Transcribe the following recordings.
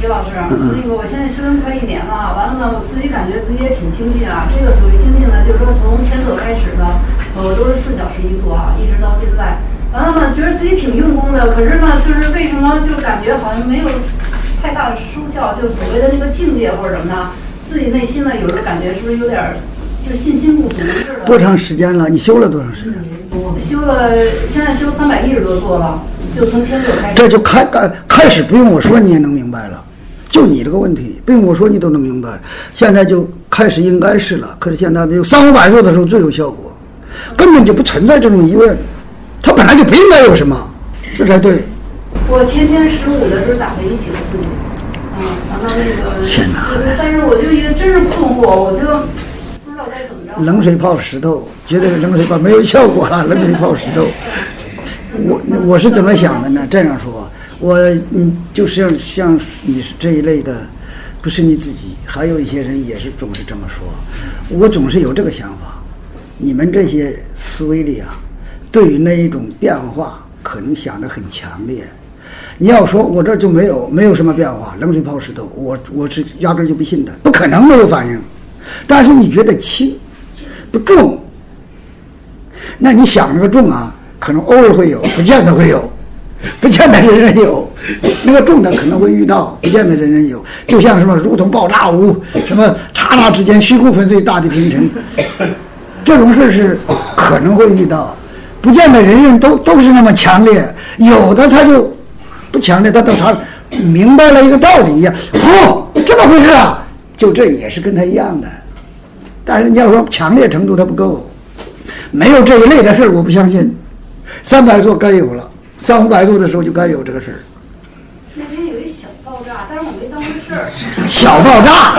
齐老师，那个我现在修行快1年了，完了呢，我自己感觉自己也挺精进啊。这个所谓精进呢，就是说从前座开始的，我都是4小时一坐啊，一直到现在。完了呢，觉得自己挺用功的，可是呢，就是为什么就感觉好像没有太大的收效，就所谓的那个境界或者什么的，自己内心呢有时候感觉是不是有点就信心不足似的。 多长时间了？你修了多长时间？ 修了，现在修310多座了，就从前座开始。 这就开始不用我说你也能明白了，就你这个问题不用我说你都能明白。现在就开始应该是了，可是现在没有300-500座的时候最有效果，根本就不存在这种疑问，它本来就不应该有什么，这才对。 我前天15的时候打了一9自己，打到那个， 天哪！ 但是我就也真是困惑，我就不知道该怎么着。 冷水泡石头，绝对是冷水泡没有效果了，冷水泡石头。我是怎么想的呢？这样说，就是像你是这一类的，不是你自己，还有一些人也是总是这么说。我总是有这个想法，你们这些思维里啊，对于那一种变化可能想得很强烈。你要说我这就没有什么变化，冷水泡石头，我是压根就不信的，不可能没有反应。但是你觉得轻不重，那你想这个重啊，可能偶尔会有，不见得会有，不见得人人有。那个重的可能会遇到，不见得人人有。就像什么如同爆炸物，什么刹那之间虚空粉碎大地平沉，这种事是可能会遇到，不见得人人都是那么强烈。有的他就不强烈，他到他明白了一个道理一样，哦，这么回事啊，就这也是跟他一样的。但是你要说强烈程度他不够，没有这一类的事我不相信。300座该有了，300-500座的时候就该有这个事儿。 那天有一小爆炸，但是我没当回事儿。 小爆炸，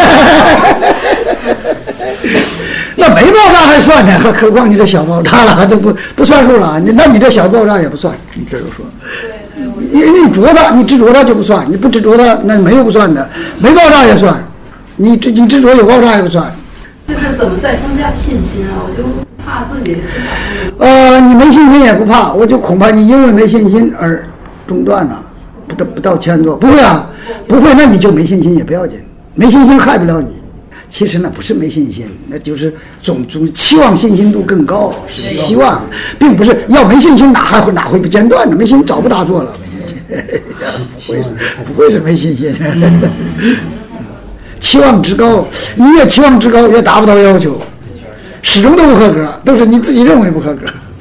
那没爆炸还算呢，何况你这小爆炸了，这不算数了。那你这小爆炸也不算，你这就说。你着它，你执着它就不算，你不执着它，那没有不算的，没爆炸也算，你执着有爆炸也不算。 就是怎么再增加信心啊？我就怕自己去你没信心也不怕，我就恐怕你因为没信心而中断了，不到1000座，不会啊，不会，那你就没信心也不要紧，没信心害不了你。其实那不是没信心，那就是总期望信心度更高，是期望，并不是要没信心哪会不间断呢？没信心早不打坐了，不会是没信心。期望值高，你越期望值高越达不到要求，始终都不合格，都是你自己认为不合格，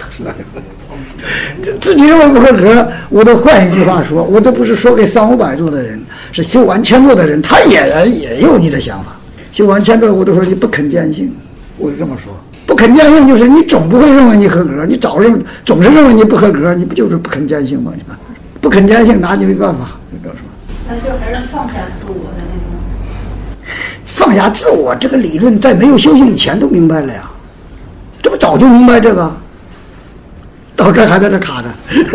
自己认为不合格。我都换一句话说，我都不是说给300-500座的人，是修完1000座的人，他也有你的想法。修完1000座，我都说你不肯见性，我是这么说。不肯见性就是你总不会认为你合格，你总是认为你不合格，你不就是不肯见性吗？不肯见性拿你没办法，就这么说。 那就还是放下自我的那种。 放下自我这个理论在没有修行以前都明白了呀，这不早就明白这个，到这还在这卡着。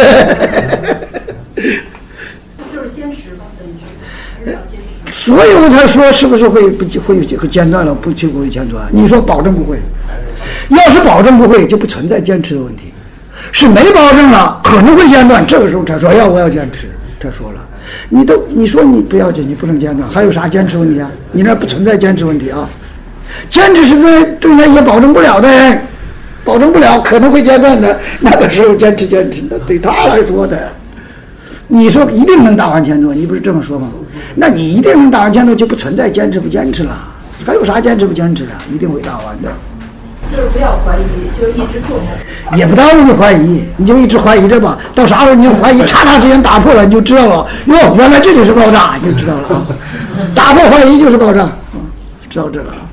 就是坚持吧，等于是要坚持。 所以我才说是不是会间断了，不会间断？你说保证不会？要是保证不会，就不存在坚持的问题。是没保证了，可能会间断，这个时候才说我要坚持。他说了，你说你不要紧，你不能间断，还有啥坚持问题啊？你那不存在坚持问题啊。坚持是对那些保证不了的人，保证不了可能会间断的，那个时候坚持，那对他来说的。你说一定能打完1000座，你不是这么说吗？那你一定能打完1000座，就不存在坚持不坚持了，还有啥坚持不坚持的？一定会打完的。 就是不要怀疑，就是一直做下去。 也不耽误你怀疑，你就一直怀疑着吧。到啥时候你怀疑，刹那之间打破了，你就知道了。哟，原来这就是爆炸，你就知道了。打破怀疑就是爆炸，知道这个。